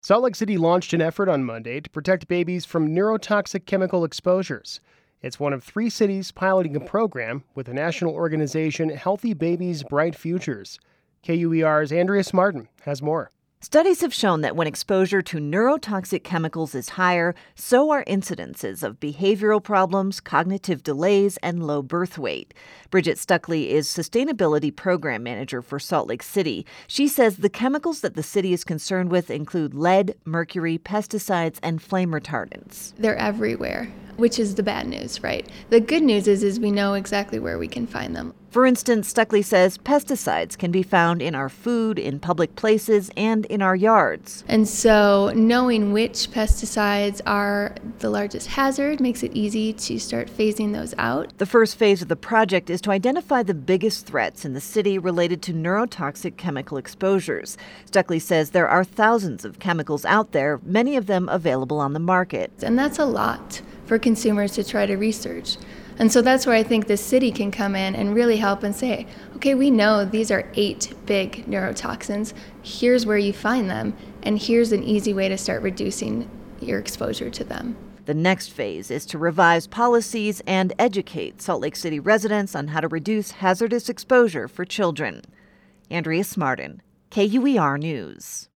Salt Lake City launched an effort on Monday to protect babies from neurotoxic chemical exposures. It's one of 3 cities piloting a program with the national organization Healthy Babies, Bright Futures. KUER's Andreas Martin has more. Studies have shown that when exposure to neurotoxic chemicals is higher, so are incidences of behavioral problems, cognitive delays, and low birth weight. Bridget Stuckley is Sustainability Program Manager for Salt Lake City. She says the chemicals that the city is concerned with include lead, mercury, pesticides, and flame retardants. They're everywhere, which is the bad news, right? The good news is we know exactly where we can find them. For instance, Stuckley says pesticides can be found in our food, in public places, and in our yards. And so knowing which pesticides are the largest hazard makes it easy to start phasing those out. The first phase of the project is to identify the biggest threats in the city related to neurotoxic chemical exposures. Stuckley says there are thousands of chemicals out there, many of them available on the market. And that's a lot for consumers to try to research. And so that's where I think the city can come in and really help and say, okay, we know these are 8 big neurotoxins. Here's where you find them, and here's an easy way to start reducing your exposure to them. The next phase is to revise policies and educate Salt Lake City residents on how to reduce hazardous exposure for children. Andrea Martin, KUER News.